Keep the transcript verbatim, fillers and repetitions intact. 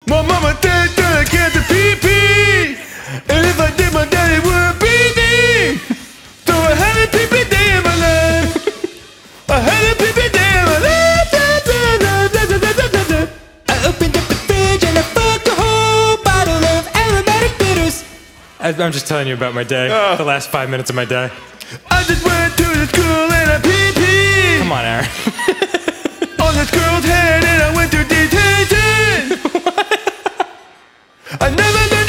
My mama said that I can't do pee-pee, and if I did, my daddy would beat me. So I had a pee-pee day in my life. I had a pee-pee day in my life. I opened up the fridge and I fucked a whole bottle of aromatic bitters. I- I'm just telling you about my day. Oh. The last five minutes of my day. I just went to the school and I pee-pee Come on, Aaron. on this girl's head, and I went to detention. I never learned